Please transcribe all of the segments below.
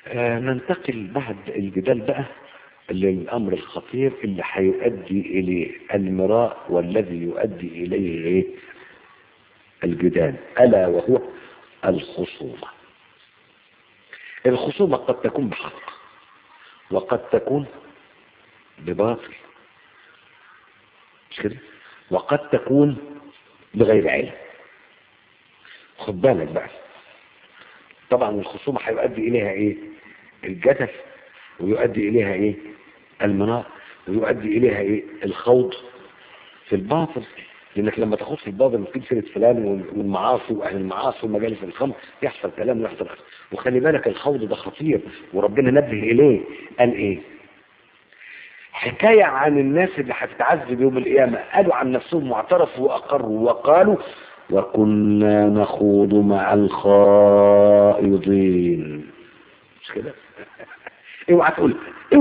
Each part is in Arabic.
ننتقل بعد الجدال بقى للأمر الخطير اللي هيؤدي إليه المراء والذي يؤدي إليه إيه؟ الجدال، ألا وهو الخصومة. الخصومة قد تكون بحق وقد تكون بباطل، مش كده؟ وقد تكون بغير علم. خد بالك بقى، طبعا الخصومة هيؤدي إليها إيه؟ الجدل، ويؤدي إليها إيه؟ المراء، ويؤدي إليها إيه؟ الخوض في الباطل. لأنك لما تخوض في الباطل وتجيب سيرة فلان والمعاصي وأهل المعاصي ومجالس الخمر يحصل كلام ويحصل أخر. وخلي بالك الخوض ده خطير، وربنا نبه إليه. قال إيه؟ حكاية عن الناس اللي هتتعذب يوم القيامة، قالوا عن نفسهم واعترفوا وأقروا وقالوا وكنا نخوض مع الخائضين. مش كده؟ اوعى تقولها،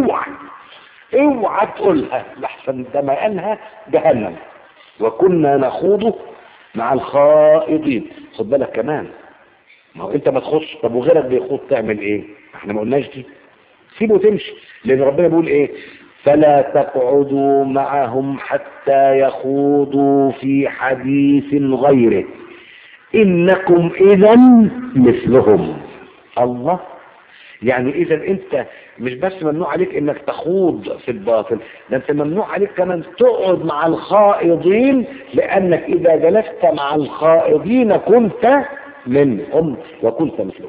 اوعى تقولها لحسن ده ما قالها جهنم. وكنا نخوض مع الخائضين. خد بالك كمان، ما هو انت ما تخوضش، طب وغيرك بيخوض تعمل ايه؟ احنا ما قلناش دي، سيبه تمشي. لان ربنا بيقول ايه؟ فلا تقعدوا معهم حتى يخوضوا في حديث غيره انكم اذا مثلهم. الله، يعني اذا انت مش بس ممنوع عليك انك تخوض في الباطل، ده انت ممنوع عليك كمان تقعد مع الخائضين، لانك اذا جلست مع الخائضين كنت منهم وكنت مثلهم.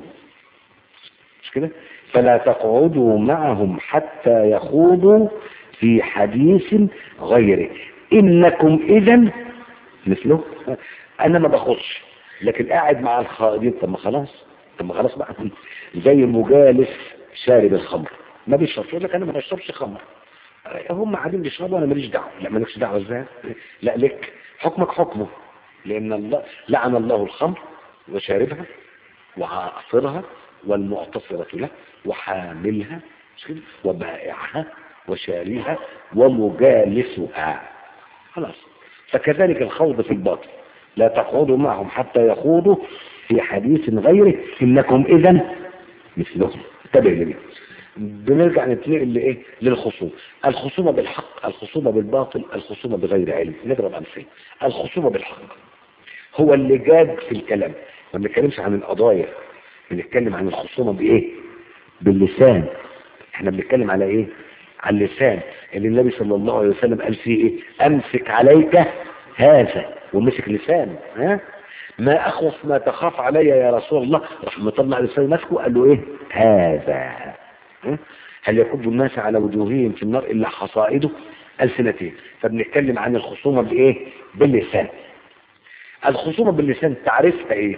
مش كده؟ فلا تقعدوا معهم حتى يخوضوا في حديث غيره انكم اذا مثلهم. انا ما باخدش لكن قاعد مع الخائضين. طب ما خلاص بقى، زي مجالس شارب الخمر ما بيشربش، يقول لك انا ما بشربش خمر، هم قاعدين بيشربوا انا ماليش دعوه. لا مالكش دعوه ازاي؟ لا لك حكمك حكمه، لان الله لعن الله الخمر وشاربها وعاصرها والمعتصرة له وحاملها وبائعها وشاريها ومجالسها. خلاص. فكذلك الخوض في الباطل، لا تقعدوا معهم حتى يخوضوا في حديث غيره انكم اذا مثلهم. انتبه لي. بنرجع نتنقل لايه؟ للخصومه. الخصومه بالحق، الخصومه بالباطل، الخصومه بغير علم. نضرب امثله. الخصومه بالحق هو اللي جاد في الكلام، ما بنتكلمش عن القضايا، بنتكلم عن الخصومه بايه؟ باللسان. احنا بنتكلم على ايه؟ على اللسان اللي النبي صلى الله عليه وسلم قال فيه ايه؟ امسك عليك هذا، ومسك لسان. ها؟ ما اخوف ما تخاف علي يا رسول الله؟ راح مطلع لسانه ماسكه قال له ايه؟ هذا. هل يكب الناس على وجوههم في النار الا حصائده السنتين. فبنتكلم عن الخصومه بايه؟ باللسان. الخصومه باللسان تعرفها ايه؟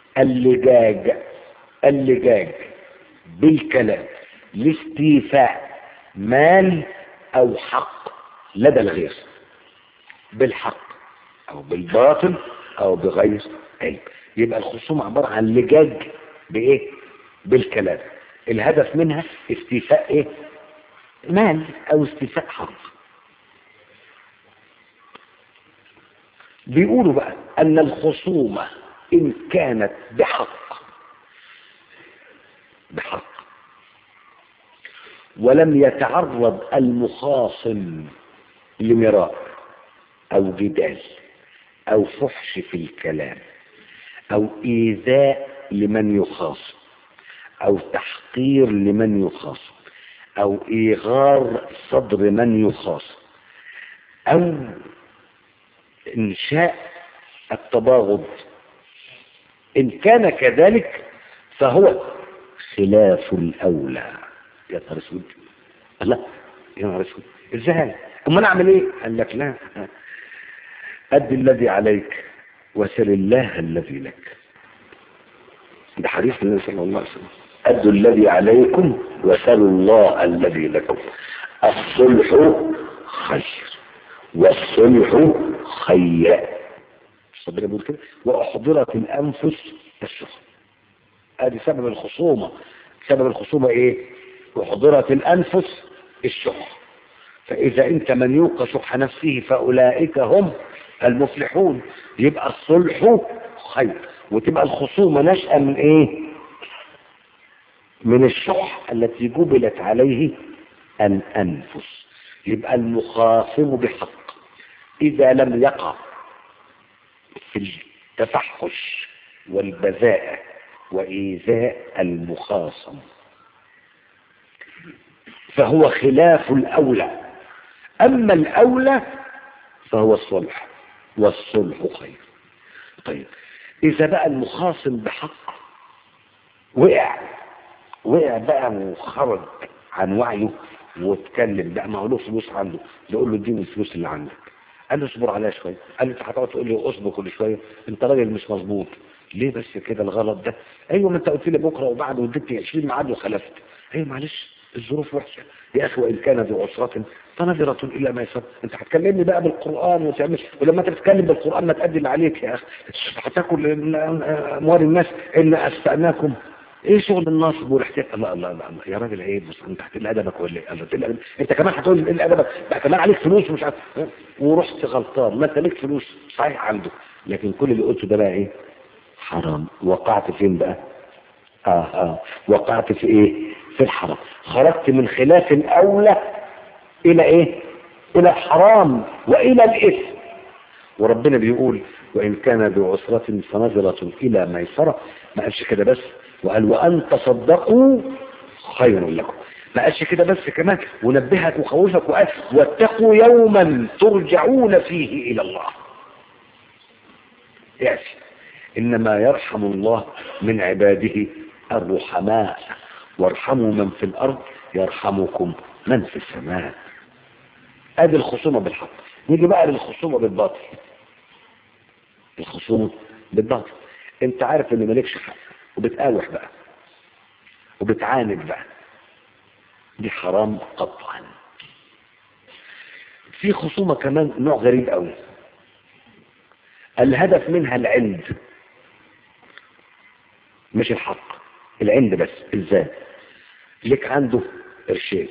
اللجاج بالكلام لاستيفاء مال او حق لدى الغير، بالحق او بالباطل او بغير علم. يبقى الخصومه عباره عن لجاج بايه؟ بالكلام. الهدف منها استيفاء ايه؟ مال او استيفاء حق. بيقولوا بقى ان الخصومه ان كانت بحق ولم يتعرض المخاصم لمراء او جدال او فحش في الكلام او ايذاء لمن يخاصم او تحقير لمن يخاصم او ايغار صدر من يخاصم او انشاء التباغض، ان كان كذلك فهو خلاف الاولى. يا نهار اسود، لا يا نهار اسود، ازاي؟ امال اعمل ايه؟ قال لك لا، اد الذي عليك وسل الله الذي لك. ده حديث النبي صلى الله عليه وسلم. ادوا الذي عليكم وسلوا الله الذي لكم. الصلح خير والصلح خير. ربنا بيقول كده. واحضرت الانفس الشح. ادي سبب الخصومه. سبب الخصومه ايه؟ وحضرت الانفس الشح. فاذا انت من يوق شح نفسه فاولئك هم المفلحون. يبقى الصلح خير، وتبقى الخصومه نشأة من ايه؟ من الشح التي جبلت عليه الأنفس. يبقى المخاصم بحق إذا لم يقع في التفحش والبذاءة وإيذاء المخاصم فهو خلاف الأولى. أما الأولى فهو الصلح، والصلح خير. طيب إذا بقى المخاصم بحق وقع بقى وخرج عن وعيه واتكلم بقى، ما هو له فلوس عنده، يقول له اديني الفلوس اللي عندك. قال له اصبر عليها شويه. قال له انت هتقعد تقول لي اصبر كل شويه؟ انت راجل مش مظبوط. ليه بس كده الغلط ده؟ ايوه ما انت قلت لي بكره وبعد واديتني 20 ميعاد وخلفت. ايوه معلش الظروف وحشه يا اخي، وان كان ذو عسره فنظره الى ميسره. انت هتكلمني بقى بالقران وتعمل، ولما انت بتتكلم بالقران ما تأدي اللي عليك يا اخي. هتاكل اموال الناس ان استأناكم. ايه شغل النصب والاحتيال؟ الله الله الله الله يا راجل عيب، بس انت هتقل ادبك ولا ايه؟ الله انت كمان هتقول قل ادبك بقى، كمان عليك فلوس ومش عارف ورحت غلطان. ما انت ليك فلوس صحيح عنده، لكن كل اللي قلته ده بقى ايه؟ حرام. وقعت فين بقى؟ وقعت في ايه؟ في الحرام. خرجت من خلاف الاولى الى ايه؟ الى الحرام والى الاثم. وربنا بيقول وان كان ذو عسرة فنظرة الى ميسرة. ما قالش كده بس، وقال وان تصدقوا خير لكم. ما قالش كده بس، كمان ونبهك وخوفك وقال واتقوا يوما ترجعون فيه الى الله. يعني انما يرحم الله من عباده الرحماء، وارحموا من في الارض يرحمكم من في السماء. ادي الخصومة بالحق. نيجي بقى للخصومة بالباطل. الخصومة بالباطل انت عارف ان مالكش حق وبتقاوح بقى وبتعاند بقى، دي حرام قطعا. في خصومة كمان نوع غريب قوي، الهدف منها العند مش الحق، العند بس. ازاي؟ لك عنده قرشين،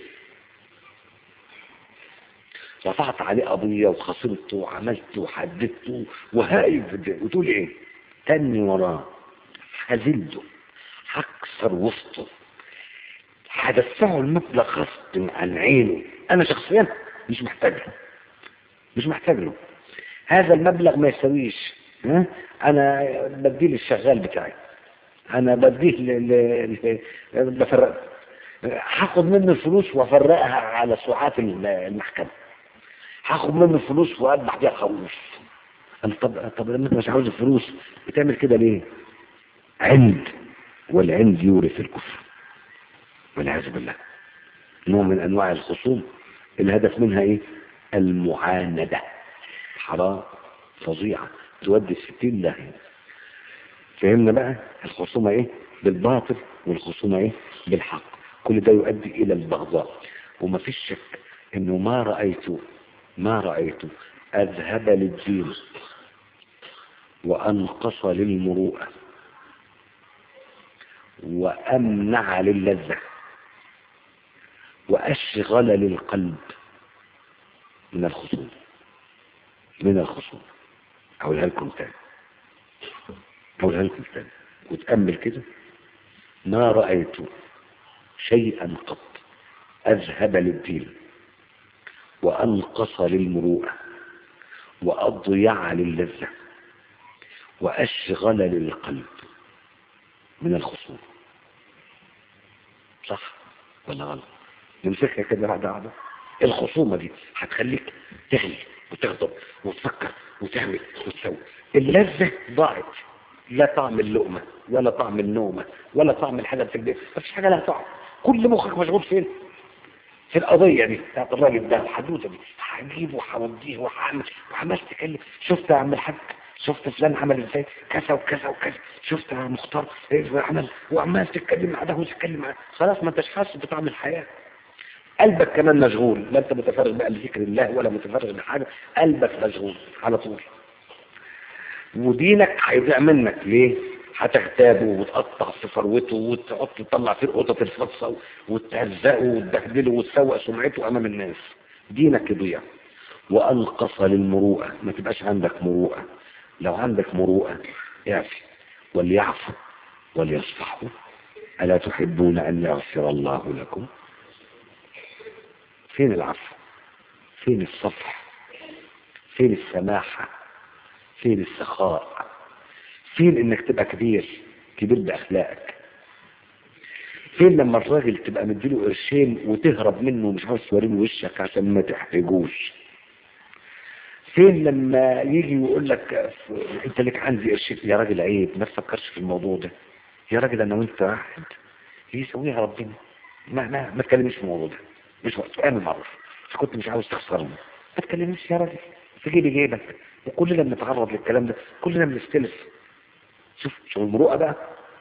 رفعت عليه قضية وخسرته وعملته وحددته وهايب، وتقول ايه؟ تاني وراه، هزلده، هكسر وسطه، هدفعه المبلغ غصب عن عينه. انا شخصيا مش محتاج له هذا المبلغ، ما يسويش. انا بديه للشغال بتاعي، انا بديه بفرق، هاخد منه الفلوس وافرقها على ساعات المحكمة، هاخد منه الفلوس واذبح بيها خروف. طب لما انت مش عاوز الفلوس بتعمل كده ليه؟ عند، والعند يورث الكفر والعياذ بالله. نوع من انواع الخصوم الهدف منها ايه؟ المعاندة. حرام فظيعة تودي 60 داهية. فهمنا بقى الخصومة ايه؟ بالباطل، والخصومة ايه؟ بالحق. كل ده يؤدي الى البغضاء. وما فيش شك انه ما رأيت اذهب للدين وانقص للمروءة وامنع للذة واشغل للقلب من الخصوم. اقولها لكم تاني وتأمل كده. ما رأيت شيئا قط اذهب للدين وانقص للمروءة واضيع للذة واشغل للقلب من الخصوم. صح ولا غلط؟ نمسكها كده واحدة. الخصومة دي هتخليك تغلي وتغضب وتفكر وتعمل وتسوي. اللذة ضاعت، لا طعم اللقمة ولا طعم النومة ولا طعم الحاجة في البيت، مفيش حاجة لها طعم. كل مخك مشغول فين؟ في القضية دي بتاعت الراجل ده، الحدوثة دي، هجيبه وهوديه وهعمل وعمال تكلم. شفت يا عم الحاج؟ شفت فلان عمل ازاي كذا وكذا وكذا؟ شفت يا مختار عمل؟ وعمال تتكلم مع ده وتتكلم مع ده. خلاص ما انتش حاسس بطعم الحياة. قلبك كمان مشغول، لا انت متفرغ بقى لذكر الله ولا متفرغ لحاجة، قلبك مشغول على طول. ودينك هيضيع منك. ليه؟ هتغتابه وتقطع في فروته وتقعد تطلع فيه قطط الفصة وتهزقه وتبهدله وتسوق سمعته امام الناس. دينك يضيع. وانقص للمروءة، ما تبقاش عندك مروءة. لو عندك مروءة اعفي وليعفوا وليصفحوا ألا تحبون أن يغفر الله لكم؟ فين العفو؟ فين الصفح؟ فين السماحة؟ فين السخاء؟ فين انك تبقى كبير بأخلاقك؟ فين لما الراجل تبقى مديله قرشين وتهرب منه ومش عاوز توريله وشك عشان ما تحرجوش؟ فين لما يجي ويقول لك انت لك عندي قرشين؟ يا راجل عيب، ما تفكرش في الموضوع ده. يا راجل انا وانت واحد، يسويها ربنا. ما تكلمنيش في الموضوع ده، مش وقت. اعمل معروف، كنت مش عاوز تخسرني، ما تكلمنيش يا راجل، في جيبك. وكلنا بنتعرض للكلام ده، كلنا بنستلف. شوف المروءه بقى.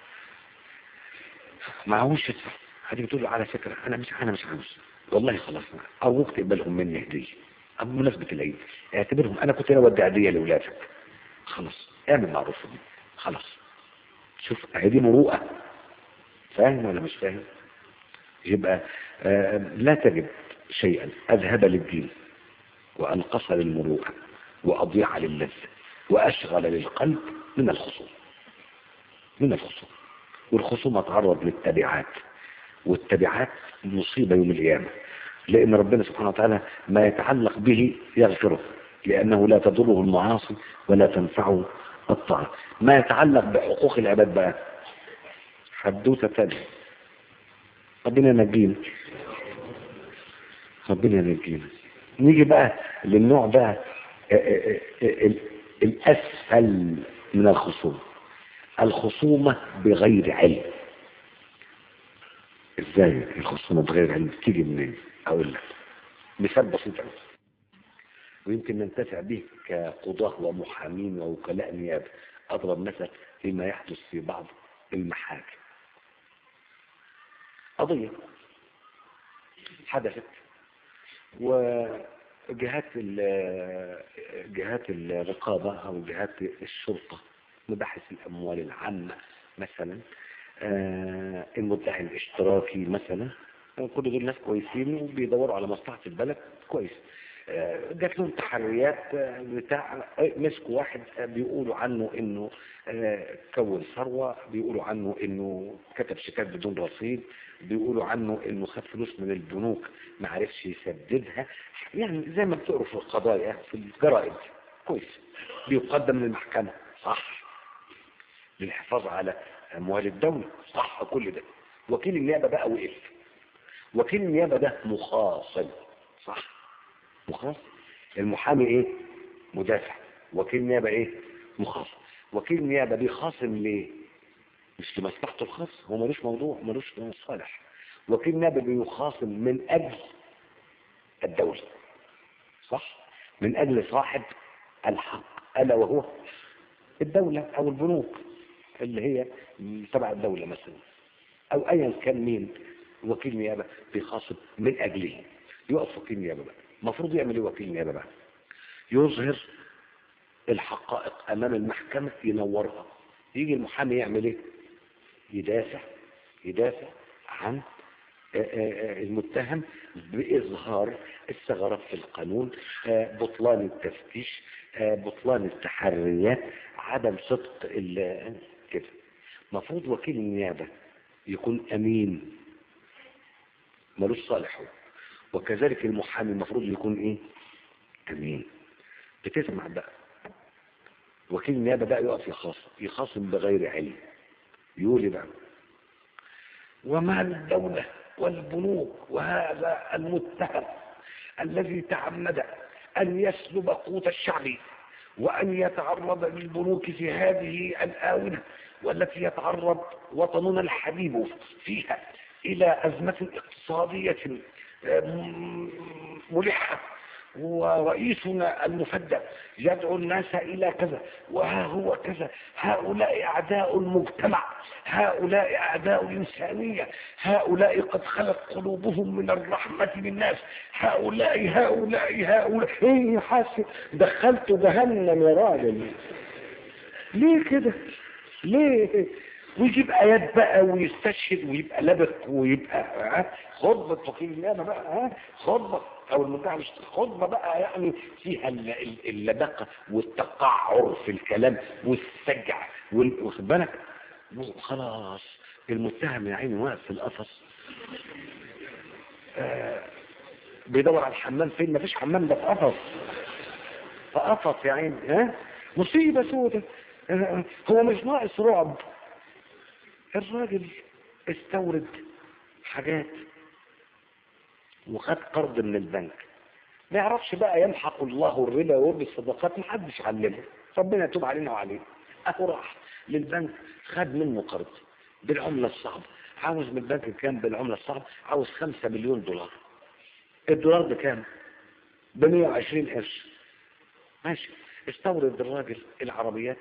معهوش يدفع، هتيجي تقول له على فكره انا مش عاوز، والله خلاص ارجوك تقبلهم مني هديه بمناسبه العيد، اعتبرهم انا كنت اودي هديه لاولادك، خلاص اعمل معروف بيه، خلاص. شوف هذه مروءه. فاهم ولا مش فاهم؟ يبقى لا تجد شيئا اذهب للدين وانقص للمروءه واضيع للذه واشغل للقلب من الخصوم. والخصوم تعرض للتبعات، والتبعات مصيبة يوم القيامة، لأن ربنا سبحانه وتعالى ما يتعلق به يغفره، لأنه لا تضره المعاصي ولا تنفعه الطاعة. ما يتعلق بحقوق العباد بقى حدوثة تانية. ربنا ينجينا. نيجي بقى للنوع بقى الأسفل من الخصوم، الخصومة بغير علم. ازاي الخصومة بغير علم تيجي منين؟ اقول لك مثال بسيط قوي ويمكن ننتفع به كقضاة ومحامين ووكلاء نيابة. اضرب مثل فيما يحدث في بعض المحاكم. قضية حدثت وجهات الرقابة او جهات الشرطة، مباحث الاموال العامة مثلا، المدعي الاشتراكي مثلا، كل دول ناس كويسين وبيدوروا على مصلحة البلد كويس. جات لهم تحريات بتاع مسكوا واحد بيقولوا عنه انه كون ثروة، بيقولوا عنه انه كتب شيكات بدون رصيد، بيقولوا عنه انه خد فلوس من البنوك ما عرفش يسددها. يعني زي ما بتقروا في القضايا في الجرائد كويس، بيقدم للمحكمة صح، للحفاظ على اموال الدولة صح. كل ده وكيل النيابة بقى وقف. وكيل النيابة ده مخاصم صح، مخاصم. المحامي ايه؟ مدافع. وكيل النيابة ايه؟ مخاصم. وكيل النيابة بيخاصم ليه؟ مش لمصلحته الخاصة، هو ملوش موضوع، ملوش صالح. وكيل النيابة بيخاصم من اجل الدولة صح، من اجل صاحب الحق الا وهو الدولة او البنوك اللي هي تبع الدولة مثلا، او ايا كان مين. وكيل نيابة بيخاصم من اجله. يقف وكيل نيابة بقى، المفروض يعمل ايه وكيل نيابة بقى؟ يظهر الحقائق امام المحكمة، ينورها. يجي المحامي يعمل ايه؟ يدافع عن المتهم بإظهار الثغرات في القانون، بطلان التفتيش، بطلان التحريات، عدم صدق كده. مفروض وكيل النيابة يكون أمين ملوش صالحه، وكذلك المحامي المفروض يكون ايه؟ أمين. بتسمع بقى وكيل النيابة بقى يقف يخاصم بغير علم. يقول بقى ومال الدولة والبنوك وهذا المتهم الذي تعمد أن يسلب قوت الشعب وأن يتعرض للبنوك في هذه الآونة والتي يتعرض وطننا الحبيب فيها إلى أزمة اقتصادية ملحة، ورئيسنا المفدى يدعو الناس إلى كذا وها هو كذا. هؤلاء أعداء المجتمع، هؤلاء أعداء الإنسانية، هؤلاء قد خلت قلوبهم من الرحمة بالناس، هؤلاء ايه حاسب دخلت جهنم يا راجل. ليه كده؟ ليه؟ ويجيب آيات بقى ويستشهد ويبقى لبق ويبقى خطبة وكيل النيابة بقى، خطبة او المدعي مش خطبة بقى يعني فيها اللبقة والتقعر في الكلام والسجع واخد بالك. خلاص المتهم يا عيني واقف في القفص، بيدور على الحمام فين؟ مفيش حمام، ده في قفص، في قفص يا عيني. مصيبة سودة. هو مش ناقص رعب. الراجل استورد حاجات وخد قرض من البنك، ما يعرفش بقى يمحق الله الربا ويربي الصدقات، محدش علمه، ربنا يتوب علينا وعليه. اهو راح للبنك خد منه قرض بالعملة الصعبة. عاوز من البنك كام بالعملة الصعبة؟ عاوز 5 مليون دولار. الدولار بكام؟ ب 120 قرش. ماشي. استورد الراجل العربيات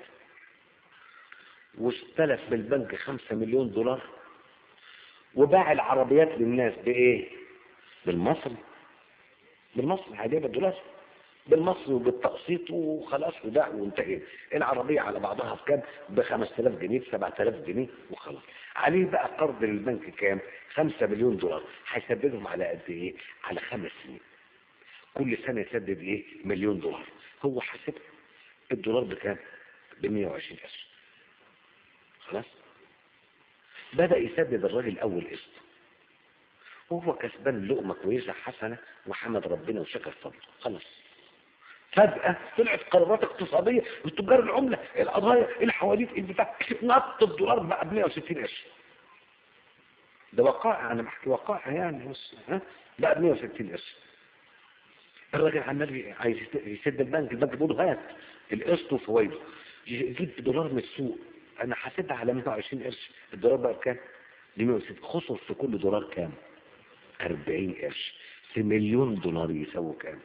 واستلف بالبنك 5 مليون دولار، وباع العربيات للناس بايه؟ بالمصري. بالمصري عادية، بالدولار، بالمصري وبالتقسيط وخلاص، وباع وانتهينا. العربية على بعضها بكام؟ ب 5000 جنيه، ب 7000 جنيه وخلاص. عليه بقى قرض للبنك كام؟ 5 مليون دولار. هيسددهم على قد ايه؟ على 5 سنين. كل سنة يسدد ايه؟ مليون دولار. هو حاسب الدولار بكام؟ ب 120 قرش. خلاص. بدأ يسدد الراجل اول قسط، وهو كسبان لقمة كويسة حسنة وحمد ربنا وشكر فضله. خلاص. فجأة طلعت قرارات اقتصادية لتجار العملة، القضايا، الحواديت، البتاع، نط الدولار بقى ب 160 قرش. ده وقائع، انا بحكي وقائع يعني، بص بقى ب 160 قرش. الراجل عمال عايز يسد البنك بيقول هات القسط وفوائده. يجيب دولار من السوق، انا حاسبها على 120 قرش، الدولار بقى بكام؟ ب 160. خسر في كل دولار كام؟ 40 قرش. في مليون دولار يساوي كام؟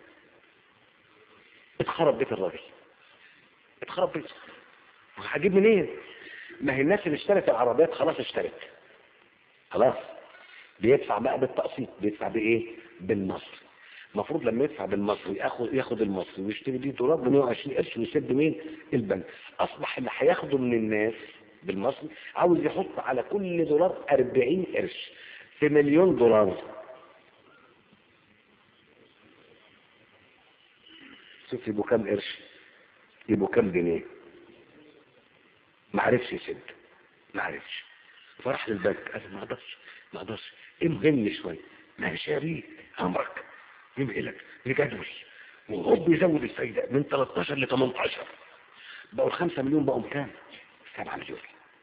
اتخرب بيت الراجل، اتخرب بيت. هجيب منين؟ ما هي الناس اللي اشترت العربيات خلاص اشترت، خلاص. بيدفع بقى بالتقسيط. بيدفع بايه؟ بالمصري. المفروض لما يدفع بالمصري ياخد المصري ويشتري بيه دولار ب 120 قرش ويسد مين؟ البنك. اصبح اللي هياخده من الناس بالمصري عاوز يحط على كل دولار 40 قرش. في مليون دولار شوف يبقوا كام قرش؟ يبقوا كام جنيه؟ ما عرفش يسد، ما عرفش. فراح للبنك قال ما اقدرش امهلني شويه. ماشي يا بيه، امرك. يمهلك يجدول، وهوب يزود الفايده من 13 ل 18. بقوا 5 مليون، بقوا كام؟ 7 مليون.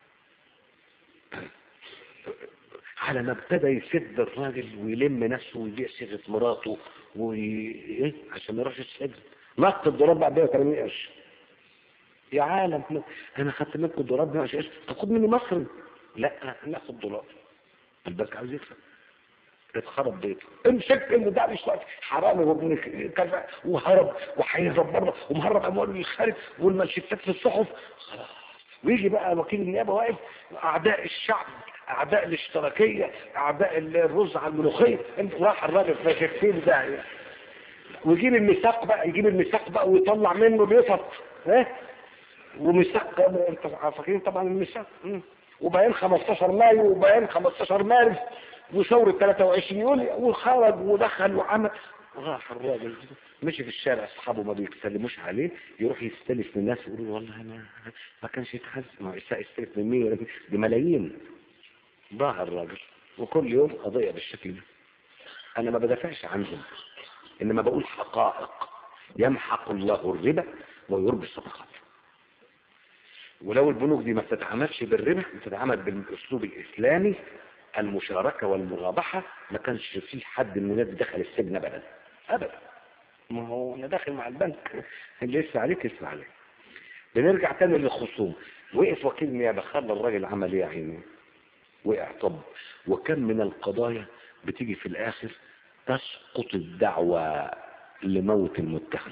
على ما ابتدى يسد الراجل ويلم نفسه ويبيع صيغه مراته عشان ما يروحش السجن، نط الدولار بقى ب 180 قرش. يا عالم، انا خدت منكم الدولار ب 120 قرش، طب خد مني مصري. لا، ناخد دولار. البنك عاوز يكسب. اتخرب بيته. امسك المدعي مش وقت حرامي وابن كذا، وهرب وهيهرب بره ومهرب امواله للخارج والمانشيتات في الصحف. خلاص. ويجي بقى وكيل النيابه واقف، اعداء الشعب، اعداء الاشتراكيه، اعداء الرز على الملوخيه. انت راح الراجل في 60 داهيه. ويجيب الميثاق بقى ويطلع منه بيفط وميثاق. انت فاكرين طبعا الميثاق، وبيان 15 مايو وبيان 15 مارس وثورة 23 يوليو، وخرج ودخل وعمل. راح الراجل مشي في الشارع، اصحابه ما بيسلموش عليه، يروح يستلف من الناس يقولوا والله ما كانش يتحز. ما يستلف من مين؟ بملايين. ضاع الراجل. وكل يوم قضية بالشكل ده. انا ما بدافعش عنهم، انما بقول حقائق. يمحق الله الربا ويربي الصدقات. ولو البنوك دي ما بتتعاملش بالربا، بتتعامل بالاسلوب الاسلامي، المشاركة والمرابحة، ما كانش فيه حد من الناس دخل السجن ابدا ابدا. ما هو انا داخل مع البنك، اللي يسمع عليك يسمع عليك. بنرجع تاني للخصوم. وقف وكيل نيابه، خلى الراجل عمل ايه يا عيني؟ وقع. طب وكم من القضايا بتيجي في الاخر تسقط الدعوة لموت المتهم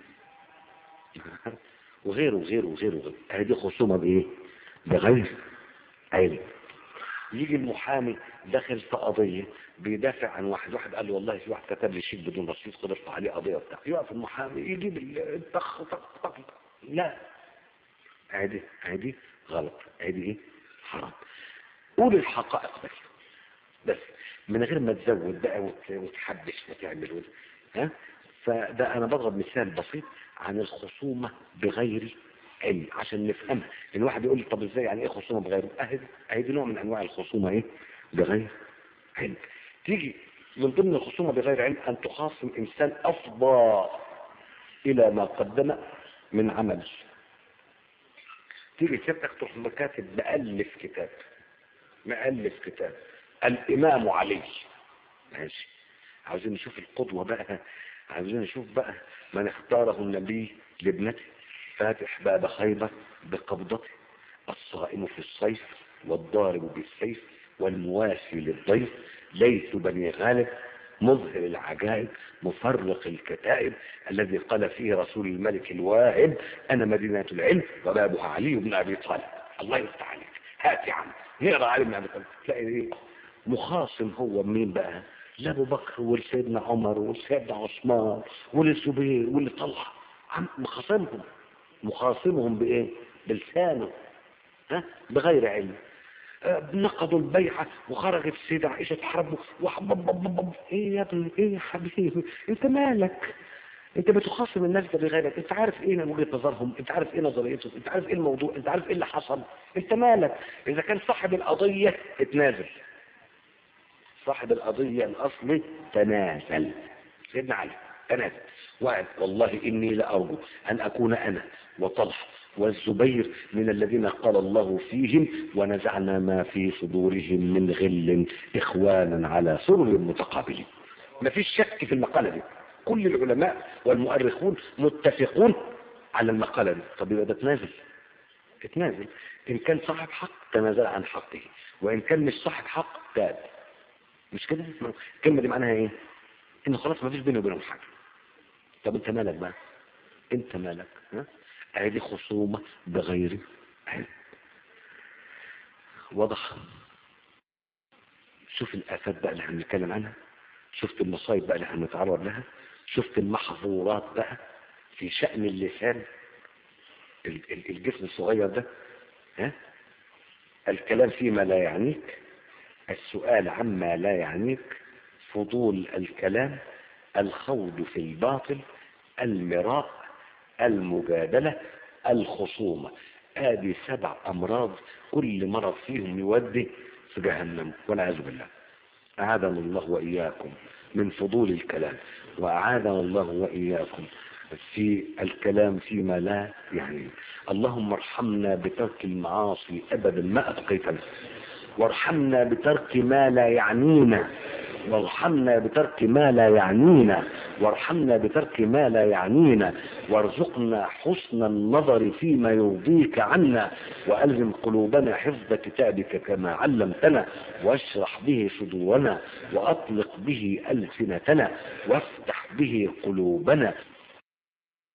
وغيره وغيره وغيره. هذه خصومة بايه؟ بغير علم. يجي المحامي داخل في قضية بيدافع عن واحد قال له والله في واحد كتب لي شيك بدون رصيد، خد ارفع عليه قضية بتاع. يقف المحامي يجيب الطخ طخ طخ. لا، عادي غلط، عادي ايه؟ حرام. قول الحقائق بس من غير ما تزود بقى وتحبش وتعمل فده انا بضرب مثال بسيط عن الخصومة بغير علم عشان نفهمها. ان واحد يقول لي طب ازاي يعني ايه خصومه بغير؟ اهي دي نوع من انواع الخصومه ايه؟ بغير علم. تيجي من ضمن الخصومه بغير علم ان تخاصم انسان افضى الى ما قدم من عمل. تيجي سيادتك تروح مكاتب مؤلف كتاب الامام علي، ماشي، عاوزين نشوف القدوة بقى، عاوزين نشوف بقى من اختاره النبي لابنته، فاتح باب خيبر بقبضته، الصائم في الصيف والضارب بالسيف والمواسي للضيف، ليث بني غالب، مظهر العجائب، مفرق الكتائب، الذي قال فيه رسول الملك الواهب انا مدينة العلم وبابها علي بن ابي طالب. الله يفتح عليك، هات يا عم نقرا علي بن ابي طالب تلاقي ايه؟ مخاصم هو مين بقى؟ لابو بكر ولسيدنا عمر ولسيدنا عثمان وللزبير ولطلحه، مخاصمهم بايه؟ بلسانه، ها؟ بغير علم. نقضوا البيعة وخرجت السيدة عائشة تحاربه ايه يا ابني، ايه يا حبيبي، انت مالك؟ انت بتخاصم الناس ده بغيرك، انت عارف ايه وجهة نظرهم، انت عارف ايه نظريتهم، انت عارف ايه الموضوع، انت عارف ايه اللي حصل، انت مالك؟ اذا كان صاحب القضية اتنازل، صاحب القضية الاصلي تنازل، سيدنا علي تنازل وقال والله اني لارجو ان اكون انا وطلحه والزبير من الذين قال الله فيهم ونزعنا ما في صدورهم من غل اخوانا على سرر متقابلين. ما فيش شك في المقالة دي، كل العلماء والمؤرخون متفقون على المقالة دي. طب يبقى ده اتنازل، ان كان صاحب حق تنازل عن حقه، وان كان مش صاحب حق تاب. مش كده؟ الكلمة دي معناها ايه؟ ان خلاص ما فيش بينه وبينهم حاجة. طب انت مالك بقى؟ انت مالك؟ ها؟ هذه خصومة بغير علم. واضح؟ شوف الآفات بقى اللي هنتكلم عنها، شفت المصايب بقى اللي هنتعرض لها، شفت المحظورات بقى في شأن اللسان، الجسم الصغير ده، ها؟ الكلام فيما لا يعنيك، السؤال عما لا يعنيك، فضول الكلام، الخوض في الباطل، المراء، المجادلة، الخصومة. ادي 7 امراض كل مرض فيهم يودي في جهنم والعياذ بالله. اعاذنا الله واياكم من فضول الكلام، واعاذنا الله واياكم في الكلام فيما لا يعني. اللهم ارحمنا بترك المعاصي ابدا ما ابقيتنا، وارحمنا بترك ما لا يعنينا، وارحمنا بترك ما لا يعنينا، وارحمنا بترك ما لا يعنينا، وارزقنا حسن النظر فيما يرضيك عنا، وألزم قلوبنا حفظ كتابك كما علمتنا، واشرح به صدورنا، وأطلق به ألسنتنا، وافتح به قلوبنا.